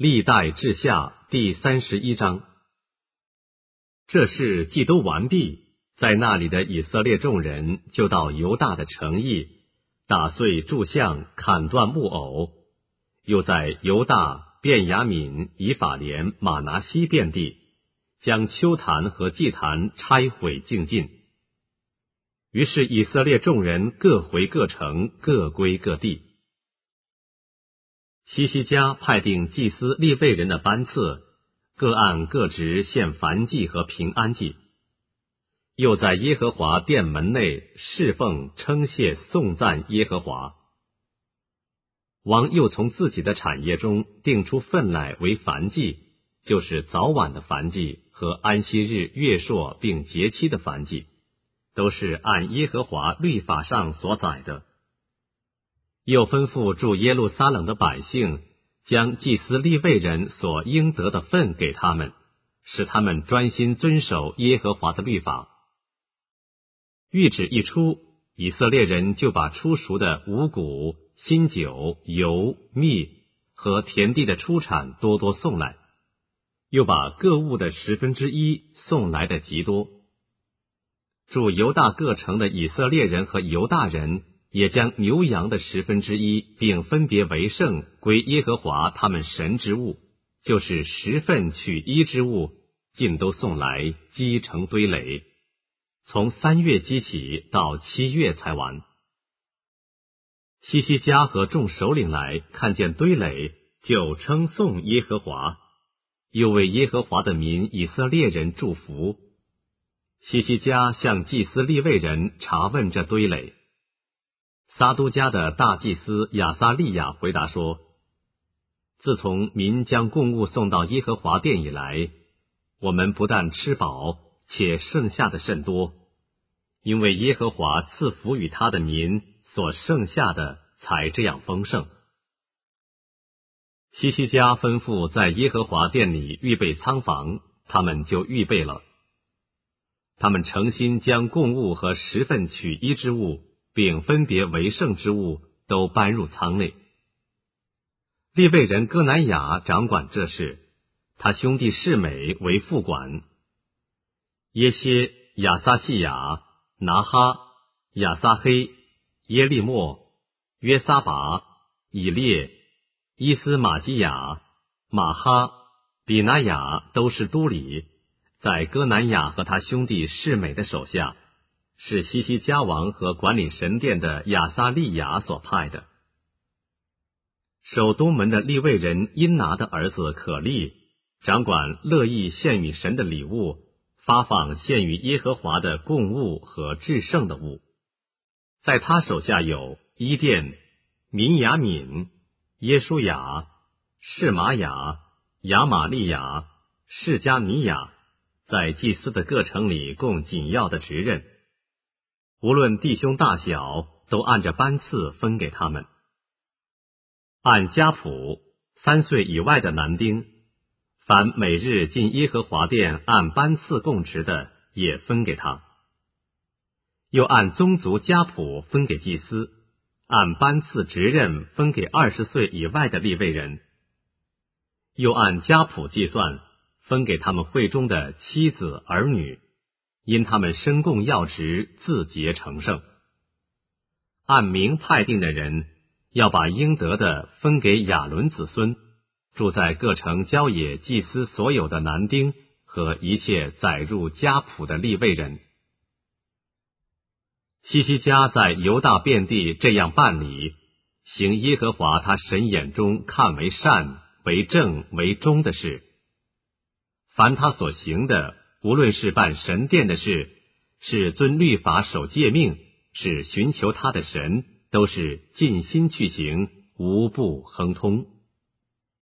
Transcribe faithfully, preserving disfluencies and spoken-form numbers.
历代志下第三十一章。这事既都完毕，在那里的以色列众人就到犹大的城邑，打碎柱像，砍断木偶，又在犹大、便雅悯、以法莲、玛拿西遍地，将丘坛和祭坛拆毁净尽。于是以色列众人各回各城，各归各地。希西家派定祭司利未人的班次，各按各职献燔祭和平安祭，又在耶和华殿门内侍奉称谢颂赞耶和华。王又从自己的产业中定出分来为燔祭，就是早晚的燔祭和安息日、月朔并节期的燔祭，都是按耶和华律法上所载的。又吩咐住耶路撒冷的百姓，将祭司利未人所应得的分给他们，使他们专心遵守耶和华的律法。谕旨一出，以色列人就把初熟的五谷、新酒、油、蜜和田地的出产多多送来，又把各物的十分之一送来的极多。住犹大各城的以色列人和犹大人也将牛羊的十分之一，并分别为圣，归耶和华他们神之物，就是十份取一之物，尽都送来，积成堆垒，从三月积起，到七月才完。希西家和众首领来，看见堆垒，就称颂耶和华，又为耶和华的民以色列人祝福。希西家向祭司利未人查问这堆垒。撒都家的大祭司亚撒利亚回答说：自从民将供物送到耶和华殿以来，我们不但吃饱，且剩下的甚多，因为耶和华赐福与他的民，所剩下的才这样丰盛。希西家吩咐在耶和华殿里预备仓房，他们就预备了。他们诚心将供物和十份取一之物，并分别为圣之物都搬入仓内。利未人哥南雅掌管这事，他兄弟示每为副管。耶歇、亚撒细雅、拿哈、亚撒黑、耶利莫、约撒拔、以列、伊斯玛基雅、马哈、比拿雅都是都里，在哥南雅和他兄弟示每的手下，是希西家王和管理神殿的亚撒利雅所派的。守东门的利未人因拿的儿子可利掌管乐意献与神的礼物，发放献与耶和华的供物和至圣的物。在他手下有伊甸、民雅敏、耶书雅、示玛雅、亚玛利亚、示加尼亚，在祭司的各城里供紧要的职任。无论弟兄大小，都按着班次分给他们。按家谱，三岁以外的男丁，凡每日进耶和华殿按班次供职的，也分给他。又按宗族家谱分给祭司，按班次职任分给二十岁以外的利未人。又按家谱计算，分给他们会中的妻子儿女，因他们申供要职，自洁成圣。按名派定的人，要把应得的分给亚伦子孙，住在各城郊野祭司所有的男丁和一切载入家谱的利未人。希西家在犹大遍地这样办理，行耶和华他神眼中看为善、为正、为忠的事。凡他所行的，无论是办神殿的事，是遵律法守诫命，是寻求他的神，都是尽心去行，无不亨通。